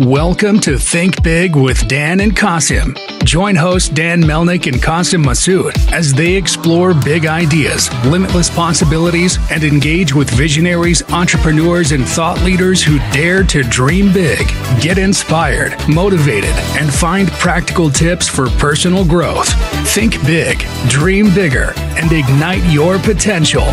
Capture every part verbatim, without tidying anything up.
Welcome to Think Big with Dan and Qasim. Join hosts Dan Melnick and Qasim Masood as they explore big ideas, limitless possibilities, and engage with visionaries, entrepreneurs, and thought leaders who dare to dream big, get inspired, motivated, and find practical tips for personal growth. Think big, dream bigger, and ignite your potential.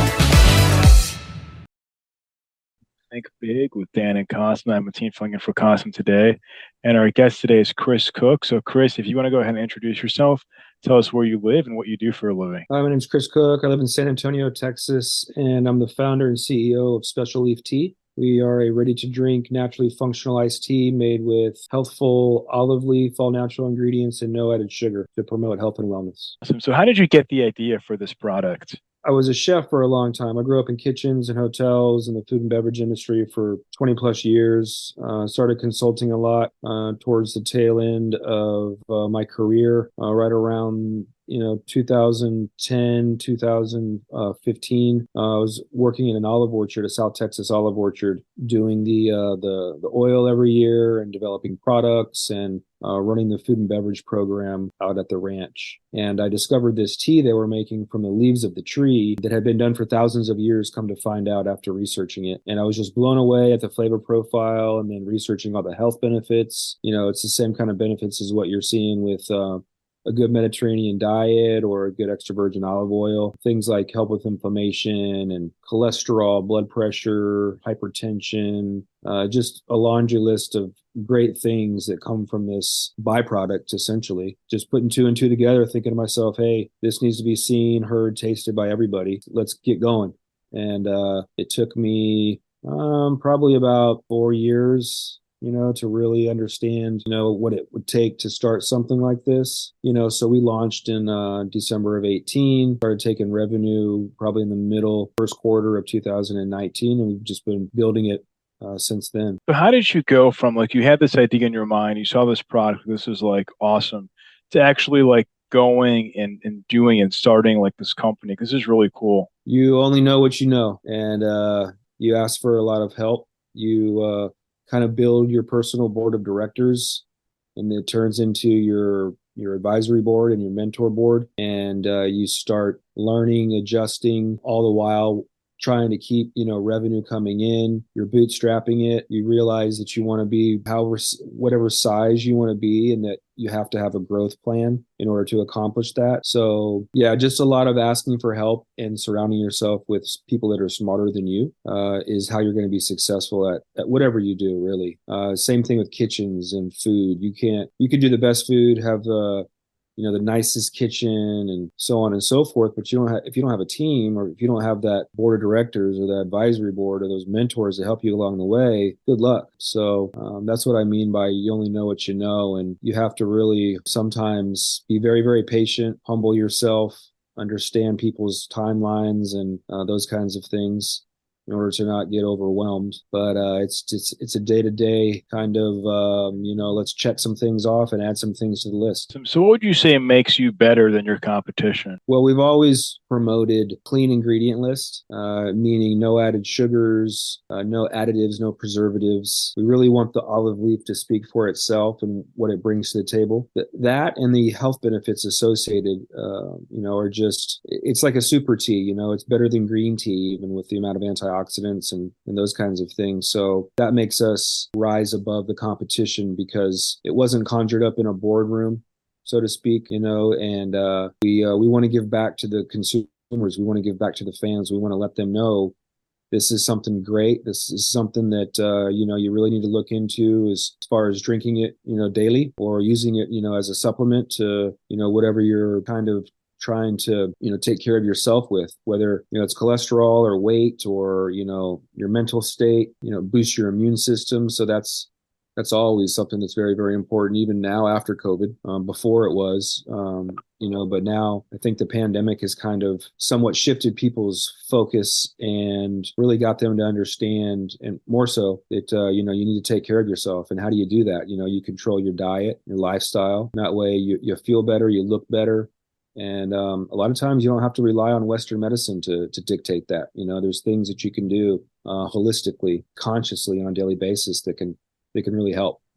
Think Big with Dan and Qasim. I'm Mateen filling in for Qasim today. And our guest today is Chris Cook. So Chris, if you want to go ahead and introduce yourself, tell us where you live and what you do for a living. Hi, my name is Chris Cook. I live in San Antonio, Texas, and I'm the founder and C E O of Special Leaf Tea. We are a ready-to-drink, naturally functional iced tea made with healthful olive leaf, all natural ingredients, and no added sugar to promote health and wellness. Awesome. So how did you get the idea for this product? I was a chef for a long time. I grew up in kitchens and hotels in the food and beverage industry for twenty plus years. Uh, started consulting a lot uh, towards the tail end of uh, my career, uh, right around you know, two thousand ten, two thousand fifteen. Uh, I was working in an olive orchard, a South Texas olive orchard, doing the uh, the the oil every year and developing products and uh, running the food and beverage program out at the ranch. And I discovered this tea they were making from the leaves of the tree that had been done for thousands of years, come to find out after researching it. And I was just blown away at the flavor profile and then researching all the health benefits. You know, it's the same kind of benefits as what you're seeing with uh, a good Mediterranean diet or a good extra virgin olive oil. Things like help with inflammation and cholesterol, blood pressure, hypertension, uh, just a laundry list of great things that come from this byproduct, essentially. Just putting two and two together, thinking to myself, hey, this needs to be seen, heard, tasted by everybody. Let's get going. And uh, it took me um, probably about four years you know, to really understand, you know, what it would take to start something like this. You know, so we launched in uh, December of eighteen, started taking revenue probably in the middle first quarter of two thousand nineteen, and we've just been building it uh, since then. So how did you go from, like, you had this idea in your mind, you saw this product, this is like awesome, to actually like going and, and doing and starting like this company? Because this is really cool. You only know what you know, and uh, you ask for a lot of help. You, uh, kind of build your personal board of directors, and it turns into your your advisory board and your mentor board, and uh, you start learning, adjusting, all the while trying to keep, you know, revenue coming in. You're bootstrapping it. You realize that you want to be however, whatever size you want to be, and that you have to have a growth plan in order to accomplish that. So yeah, just a lot of asking for help and surrounding yourself with people that are smarter than you uh, is how you're going to be successful at, at whatever you do, really. Uh, same thing with kitchens and food. You can't, you can do the best food, have the, you know, the nicest kitchen and so on and so forth. But you don't have, if you don't have a team, or if you don't have that board of directors or that advisory board or those mentors to help you along the way, good luck. So um, that's what I mean by you only know what you know. And you have to really sometimes be very, very patient, humble yourself, understand people's timelines and uh, those kinds of things, in order to not get overwhelmed. But uh, it's it's it's a day-to-day kind of, um, you know, let's check some things off and add some things to the list. So what would you say makes you better than your competition? Well, we've always promoted clean ingredient list, uh, meaning no added sugars, uh, no additives, no preservatives. We really want the olive leaf to speak for itself and what it brings to the table. Th- that and the health benefits associated, uh, you know, are just, it's like a super tea, you know, it's better than green tea, even with the amount of antioxidants and, and those kinds of things. So that makes us rise above the competition because it wasn't conjured up in a boardroom, so to speak, you know, and uh, we uh, we want to give back to the consumers. We want to give back to the fans. We want to let them know this is something great. This is something that, uh, you know, you really need to look into as far as drinking it, you know, daily, or using it, you know, as a supplement to, you know, whatever you're kind of trying to, you know, take care of yourself with, whether, you know, it's cholesterol or weight or, you know, your mental state, you know, boost your immune system. So that's, that's always something that's very, very important, even now after COVID. Um, before it was, um, you know, but now I think the pandemic has kind of somewhat shifted people's focus and really got them to understand, and more so, that, uh, you know, you need to take care of yourself. And how do you do that? You know, you control your diet, your lifestyle. That way you, you feel better, you look better. And um, a lot of times you don't have to rely on Western medicine to to dictate that. You know, there's things that you can do uh, holistically, consciously on a daily basis that can that can really help.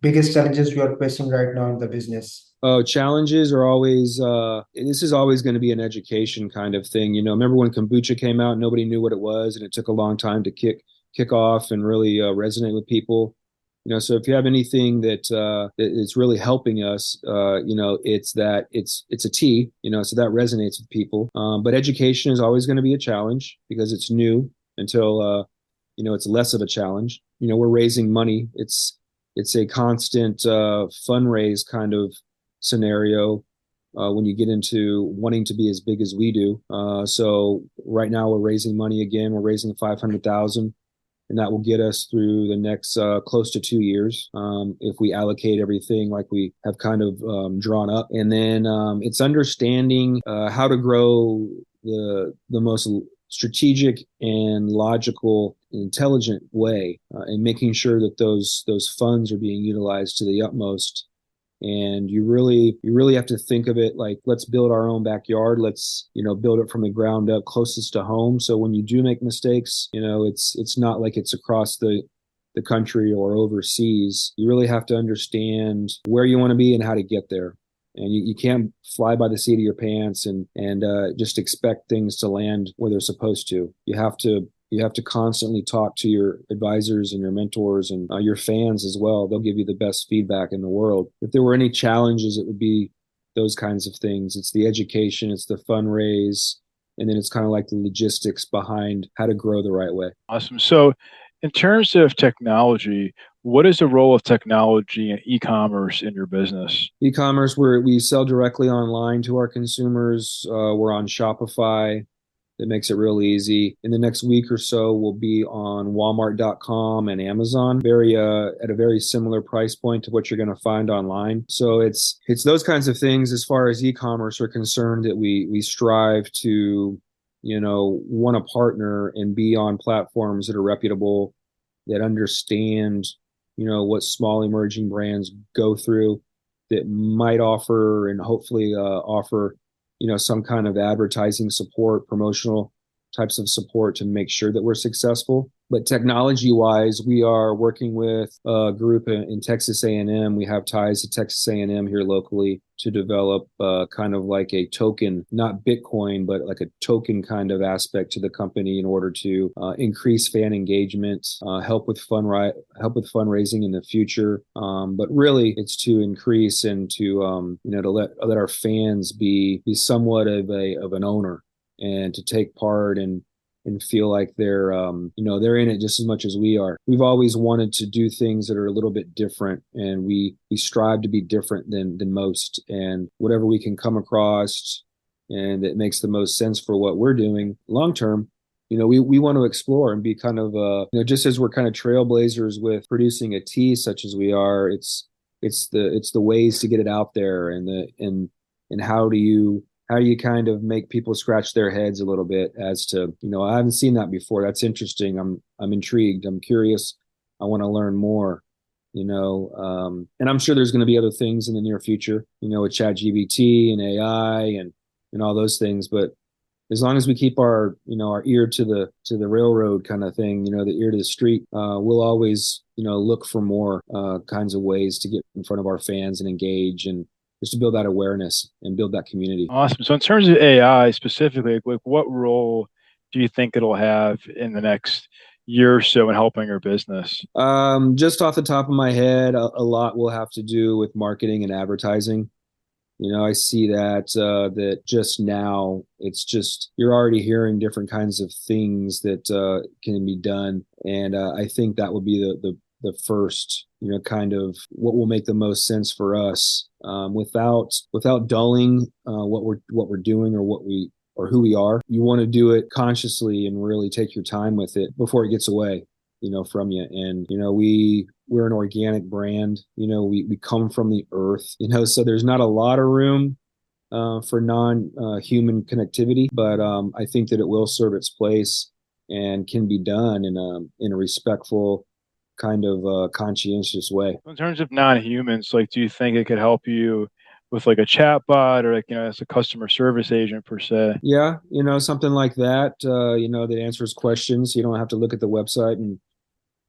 biggest challenges you are facing right now in the business? Oh, challenges are always, uh, this is always going to be an education kind of thing. You know, remember when kombucha came out, nobody knew what it was, and it took a long time to kick kick off and really uh, resonate with people. You know, so if you have anything that uh, that is really helping us, uh, you know, it's that it's it's a tea. You know, so that resonates with people. Um, but education is always going to be a challenge because it's new until uh, you know it's less of a challenge. You know, we're raising money. It's it's a constant uh, fundraise kind of scenario uh, when you get into wanting to be as big as we do. Uh, so right now we're raising money again. We're raising five hundred thousand, and that will get us through the next uh, close to two years um, if we allocate everything like we have kind of um, drawn up. And then um, it's understanding uh, how to grow the the most strategic and logical, intelligent way, uh, and making sure that those those funds are being utilized to the utmost. And you really you really have to think of it like, let's build our own backyard. Let's, you know, build it from the ground up closest to home. So when you do make mistakes, you know, it's it's not like it's across the the country or overseas. You really have to understand where you want to be and how to get there. And you, you can't fly by the seat of your pants and and uh, just expect things to land where they're supposed to. You have to you have to constantly talk to your advisors and your mentors and uh, your fans as well. They'll give you the best feedback in the world. If there were any challenges, it would be those kinds of things. It's the education, it's the fundraise, and then it's kind of like the logistics behind how to grow the right way. Awesome. So in terms of technology, what is the role of technology and e-commerce in your business? E-commerce, where we sell directly online to our consumers. Uh, we're on Shopify. That makes it real easy. In the next week or so, we'll be on Walmart dot com and Amazon, very uh, at a very similar price point to what you're going to find online. So it's it's those kinds of things as far as e-commerce are concerned that we we strive to, you know, want to partner and be on platforms that are reputable, that understand, you know, what small emerging brands go through, that might offer and hopefully uh, offer, you know, some kind of advertising support, promotional types of support to make sure that we're successful. But technology wise, we are working with a group in, in Texas A and M. We have ties to Texas A and M here locally to develop uh, kind of like a token, not Bitcoin, but like a token kind of aspect to the company in order to uh, increase fan engagement, uh, help with fund ri- help with fundraising in the future. Um, but really, it's to increase and to um, you know to let let our fans be be somewhat of a of an owner and to take part and and feel like they're, um, you know, they're in it just as much as we are. We've always wanted to do things that are a little bit different, and we we strive to be different than than most. And whatever we can come across, and it makes the most sense for what we're doing long term, you know, we we want to explore and be kind of, uh, you know, just as we're kind of trailblazers with producing a tea such as we are. It's it's the it's the ways to get it out there, and the and and how do you how do you kind of make people scratch their heads a little bit as to, you know, I haven't seen that before. That's interesting. I'm, I'm intrigued. I'm curious. I want to learn more, you know, um, and I'm sure there's going to be other things in the near future, you know, with ChatGPT and A I and, and all those things. But as long as we keep our, you know, our ear to the, to the railroad kind of thing, you know, the ear to the street, uh, we'll always, you know, look for more uh, kinds of ways to get in front of our fans and engage and, just to build that awareness and build that community. Awesome. So in terms of A I specifically, like what role do you think it'll have in the next year or so in helping your business? Um, just off the top of my head, a, a lot will have to do with marketing and advertising. You know, I see that uh, that just now it's just you're already hearing different kinds of things that uh, can be done, and uh, I think that would be the the the first, you know, kind of what will make the most sense for us um, without without dulling uh, what we're what we're doing or what we or who we are. You want to do it consciously and really take your time with it before it gets away, you know, from you. And you know, we we're an organic brand. You know, we we come from the earth. You know, so there's not a lot of room uh, for non-human uh, connectivity, but um, I think that it will serve its place and can be done in a in a respectful, kind of uh, conscientious way. In terms of non-humans, like, do you think it could help you with like a chat bot or like, you know, as a customer service agent per se? Yeah, you know, something like that, uh, you know, that answers questions. You don't have to look at the website and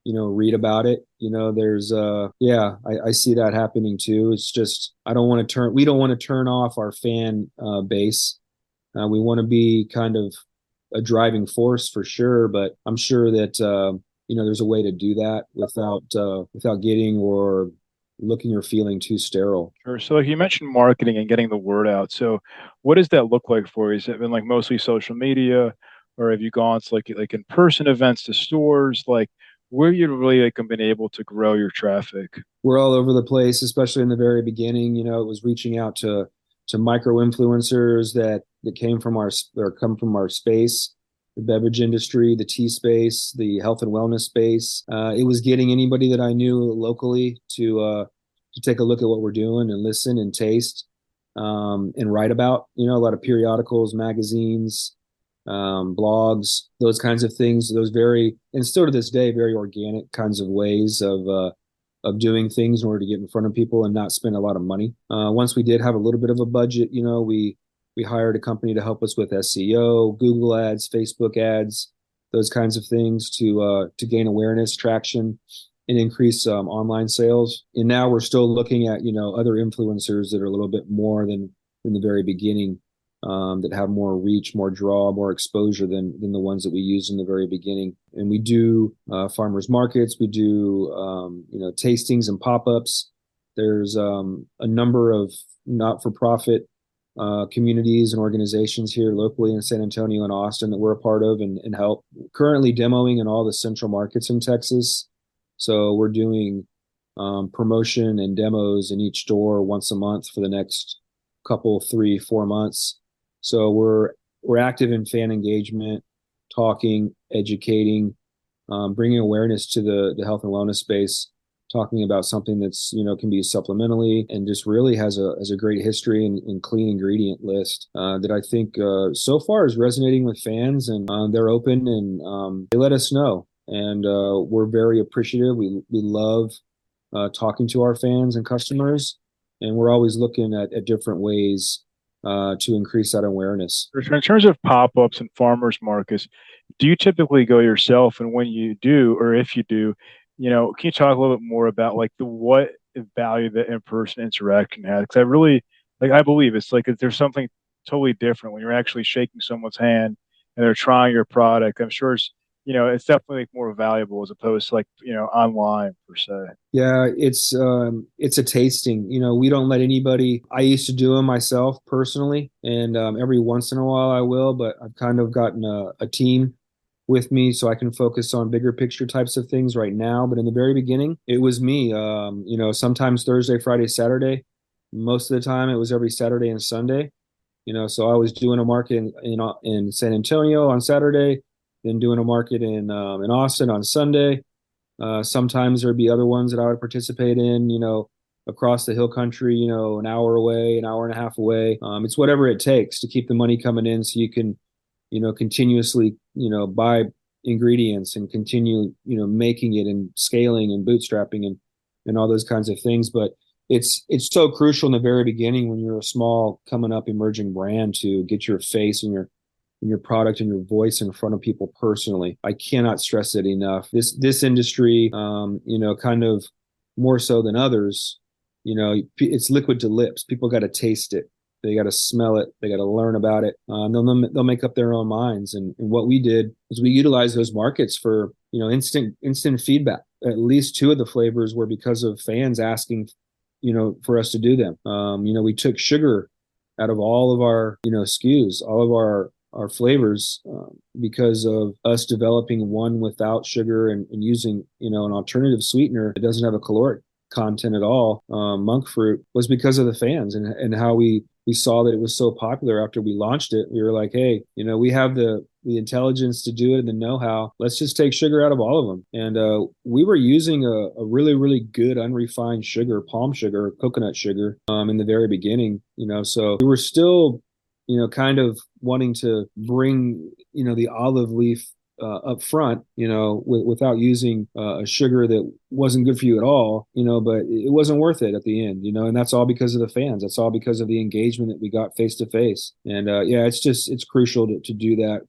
you know, read about it. You know, there's, uh, yeah, I, I see that happening too. It's just, I don't want to turn, we don't want to turn off our fan uh, base. Uh, we want to be kind of a driving force for sure, but I'm sure that, uh, you know, there's a way to do that without, uh, without getting or looking or feeling too sterile. Sure. So like you mentioned marketing and getting the word out. So what does that look like for you? Has it been like mostly social media, or have you gone to like like in-person events to stores? Like where you really like been able to grow your traffic? We're all over the place, especially in the very beginning. You know, it was reaching out to to micro influencers that that came from our or come from our space, the beverage industry, the tea space, the health and wellness space. Uh, it was getting anybody that I knew locally to uh, to take a look at what we're doing and listen and taste um, and write about. You know, a lot of periodicals, magazines, um, blogs, those kinds of things. Those very, and still to this day, very organic kinds of ways of uh, of doing things in order to get in front of people and not spend a lot of money. Uh, once we did have a little bit of a budget, you know, we we hired a company to help us with S E O, Google ads, Facebook ads, those kinds of things to uh, to gain awareness, traction, and increase um, online sales. And now we're still looking at, you know, other influencers that are a little bit more than in the very beginning, um, that have more reach, more draw, more exposure than than the ones that we used in the very beginning. And we do uh, farmers markets, we do um, you know, tastings and pop-ups. There's um, a number of not-for-profit uh, communities and organizations here locally in San Antonio and Austin that we're a part of and, and help. Currently demoing in all the central markets in Texas. So we're doing um, promotion and demos in each store once a month for the next couple, three, four months. So we're we're active in fan engagement, talking, educating, um, bringing awareness to the the health and wellness space, talking about something that's, you know, can be supplementally and just really has a has a great history and, and clean ingredient list uh, that I think uh, so far is resonating with fans, and uh, they're open and um, they let us know, and uh, we're very appreciative. We we love uh, talking to our fans and customers, and we're always looking at, at different ways uh, to increase that awareness. In terms of pop-ups and farmers markets, do you typically go yourself? And when you do, or if you do, you know, can you talk a little bit more about like the what value that in-person interaction has? Because I really, like, I believe it's like if there's something totally different when you're actually shaking someone's hand and they're trying your product. I'm sure it's, you know, it's definitely like more valuable as opposed to like, you know, online per se. Yeah, it's um, it's a tasting. You know, we don't let anybody. I used to do them myself personally, and um, every once in a while I will. But I've kind of gotten a, a team with me so I can focus on bigger picture types of things right now. But in the very beginning, it was me. Um, you know, sometimes Thursday, Friday, Saturday. Most of the time, it was every Saturday and Sunday. You know, so I was doing a market in in, in San Antonio on Saturday, then doing a market in um, in Austin on Sunday. Uh, sometimes there'd be other ones that I would participate in, you know, across the hill country, you know, an hour away, an hour and a half away. Um, it's whatever it takes to keep the money coming in so you can, you know, continuously, you know, buy ingredients and continue, you know, making it and scaling and bootstrapping and, and all those kinds of things. But it's, it's so crucial in the very beginning when you're a small coming up emerging brand to get your face and your your product and your voice in front of people personally. I cannot stress it enough. This this industry, um, you know, kind of more so than others, you know, it's liquid to lips. People got to taste it. They got to smell it. They got to learn about it. Um, they'll they'll make up their own minds. And, and what we did is we utilized those markets for, you know, instant instant feedback. At least two of the flavors were because of fans asking, you know, for us to do them. Um, you know, we took sugar out of all of our, you know, S K Us, all of our our flavors uh, because of us developing one without sugar and, and using, you know, an alternative sweetener that doesn't have a caloric content at all. Um, monk fruit was because of the fans and, and how we, we saw that it was so popular after we launched it. We were like, hey, you know, we have the, the intelligence to do it and the know-how. Let's just take sugar out of all of them. And uh, we were using a, a really, really good unrefined sugar, palm sugar, coconut sugar um, in the very beginning, you know, so we were still, you know, kind of wanting to bring, you know, the olive leaf uh, up front, you know, w- without using uh, a sugar that wasn't good for you at all, you know, but it wasn't worth it at the end, you know, and that's all because of the fans. That's all because of the engagement that we got face to face. And uh, yeah, it's just, it's crucial to, to do that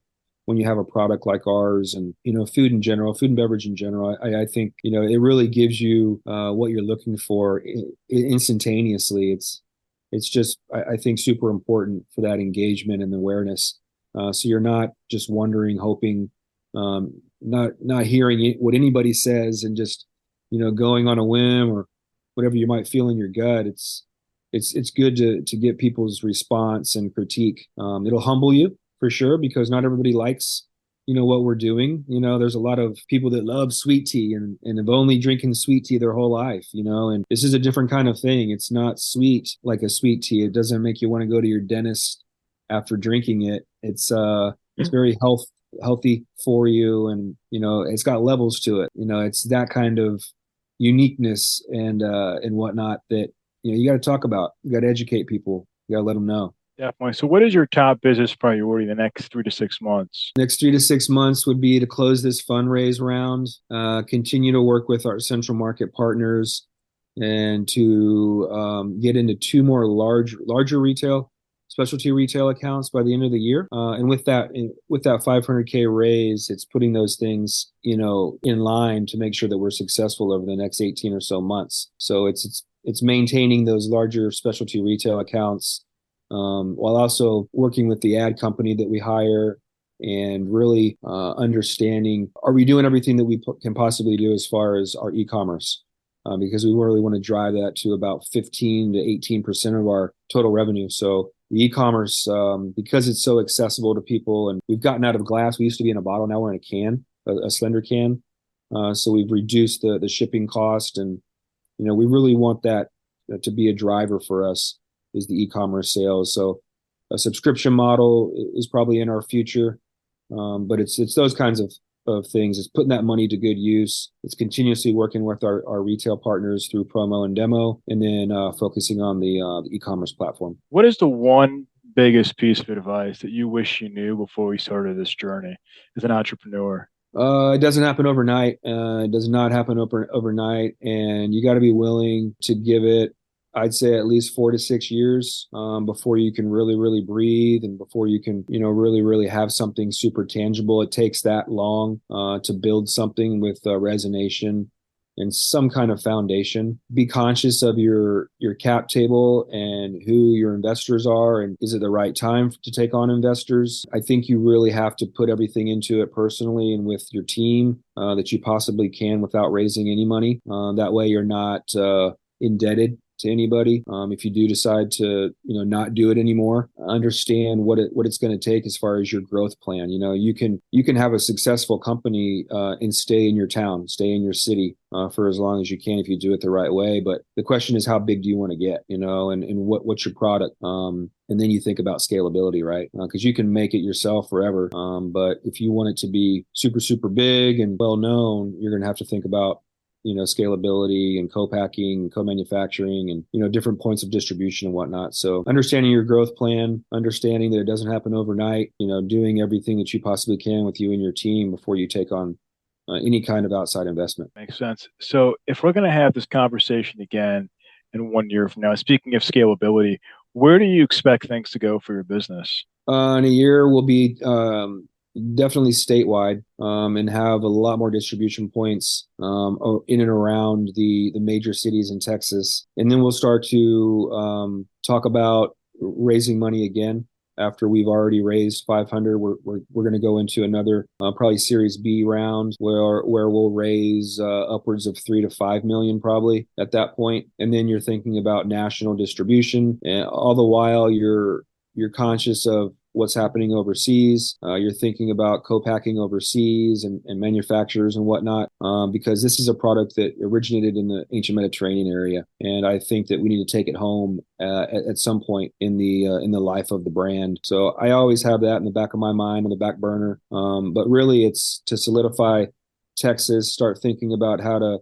when you have a product like ours, and, you know, food in general, food and beverage in general, I, I think, you know, it really gives you uh, what you're looking for instantaneously. It's, it's just, I, I think, super important for that engagement and awareness. Uh, so you're not just wondering, hoping, um, not, not hearing what anybody says and just, you know, going on a whim or whatever you might feel in your gut. It's, it's, it's good to, to get people's response and critique. Um, it'll humble you for sure, because not everybody likes, you know, what we're doing. You know, there's a lot of people that love sweet tea and, and have only drinking sweet tea their whole life, you know, and this is a different kind of thing. It's not sweet like a sweet tea. It doesn't make you want to go to your dentist after drinking it. It's, uh, it's very health, healthy for you. And, you know, it's got levels to it. You know, it's that kind of uniqueness and, uh, and whatnot that, you know, you got to talk about. You got to educate people. You got to let them know. Definitely. So what is your top business priority the next three to six months? Next three to six months would be to close this fundraise round, uh, continue to work with our central market partners, and to um, get into two more large, larger retail, specialty retail accounts by the end of the year. Uh, and with that, with that five hundred K raise, it's putting those things, you know, in line to make sure that we're successful over the next eighteen or so months. So it's it's it's maintaining those larger specialty retail accounts, Um, while also working with the ad company that we hire and really uh, understanding, are we doing everything that we p- can possibly do as far as our e-commerce? Uh, because we really want to drive that to about fifteen to eighteen percent of our total revenue. So the e-commerce, um, because it's so accessible to people, and we've gotten out of glass. We used to be in a bottle. Now we're in a can, a, a slender can. Uh, so we've reduced the, the shipping cost. And, you know, we really want that uh, to be a driver for us, is the e-commerce sales. So a subscription model is probably in our future. Um, but it's, it's those kinds of, of things. It's putting that money to good use. It's continuously working with our, our retail partners through promo and demo, and then uh, focusing on the, uh, the e-commerce platform. What is the one biggest piece of advice that you wish you knew before we started this journey as an entrepreneur? Uh, it doesn't happen overnight. Uh, it does not happen over, overnight. And you got to be willing to give it, I'd say, at least four to six years um, before you can really, really breathe, and before you can, you know, really, really have something super tangible. It takes that long uh, to build something with uh, resonation and some kind of foundation. Be conscious of your your cap table and who your investors are, and is it the right time to take on investors? I think you really have to put everything into it personally and with your team uh, that you possibly can without raising any money. Uh, that way you're not uh, indebted to anybody. Um, if you do decide to, you know, not do it anymore, understand what it what it's going to take as far as your growth plan. You know, you can you can have a successful company uh, and stay in your town, stay in your city uh, for as long as you can if you do it the right way. But the question is, how big do you want to get? You know, and and what what's your product? Um, and then you think about scalability, right? Because uh, you can make it yourself forever. Um, but if you want it to be super super big and well known, you're going to have to think about, you know, scalability and co-packing, co-manufacturing, and, you know, different points of distribution and whatnot. So understanding your growth plan, understanding that it doesn't happen overnight, you know, doing everything that you possibly can with you and your team before you take on uh, any kind of outside investment. Makes sense. So if we're going to have this conversation again in one year from now, speaking of scalability, where do you expect things to go for your business? Uh, in a year, we'll be um, definitely statewide, um, and have a lot more distribution points um, in and around the, the major cities in Texas. And then we'll start to um, talk about raising money again. After we've already raised five hundred, we're we're, we're going to go into another uh, probably Series B round where where we'll raise uh, upwards of three to five million probably at that point. And then you're thinking about national distribution, and all the while you're you're conscious of what's happening overseas. Uh, you're thinking about co-packing overseas and, and manufacturers and whatnot, um, because this is a product that originated in the ancient Mediterranean area. And I think that we need to take it home uh, at, at some point in the uh, in the life of the brand. So I always have that in the back of my mind, on the back burner. Um, but really, it's to solidify Texas, start thinking about how to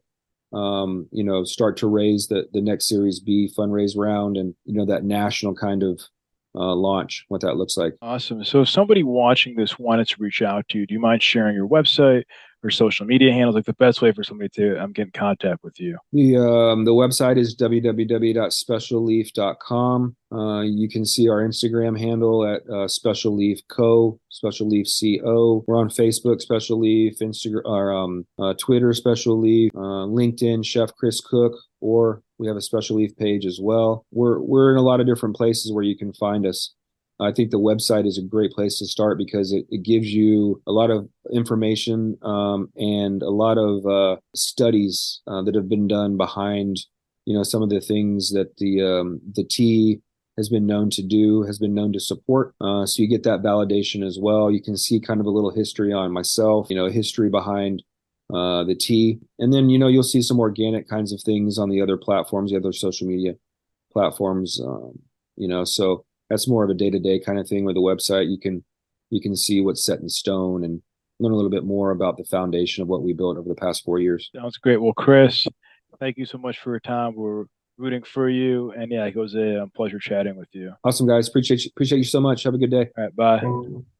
Um, you know, start to raise the, the next Series B fundraise round, and, you know, that national kind of uh, launch, what that looks like. Awesome. So if somebody watching this wanted to reach out to you, do you mind sharing your website or social media handles, like the best way for somebody to um, get in contact with you? The um, the website is w w w dot special leaf dot com. Uh, you can see our Instagram handle at uh, Special Leaf Co, Special Leaf C O. We're on Facebook, Special Leaf, Instagram, or um, uh, Twitter, Special Leaf, uh, LinkedIn, Chef Chris Cook, or we have a Special Leaf page as well. We're we're in a lot of different places where you can find us. I think the website is a great place to start because it, it gives you a lot of information um, and a lot of uh, studies uh, that have been done behind, you know, some of the things that the um, the tea has been known to do, has been known to support. Uh, so you get that validation as well. You can see kind of a little history on myself, you know, history behind uh, the tea, and then you know you'll see some organic kinds of things on the other platforms, the other social media platforms, um, you know, so. That's more of a day-to-day kind of thing with the website. You can you can see what's set in stone and learn a little bit more about the foundation of what we built over the past four years. Sounds great. Well, Chris, thank you so much for your time. We're rooting for you. And yeah, it was a pleasure chatting with you. Awesome, guys. Appreciate you, appreciate you so much. Have a good day. All right. Bye. Thank you.